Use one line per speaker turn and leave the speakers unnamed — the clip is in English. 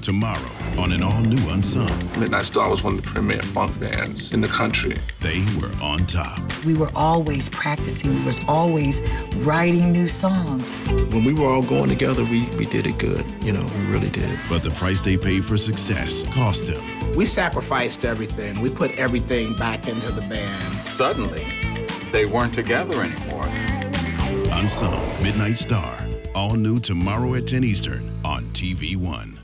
tomorrow on an all-new Unsung.
Midnight Star was one of the premier funk bands in the country.
They were on top.
We were always practicing. We was always writing new songs.
When we were all going together, we did it good. We really did.
But the price they paid for success cost them.
We sacrificed everything. We put everything back into the band.
Suddenly, they weren't together anymore.
Unsung, Midnight Star. All new tomorrow at 10 Eastern on TV One.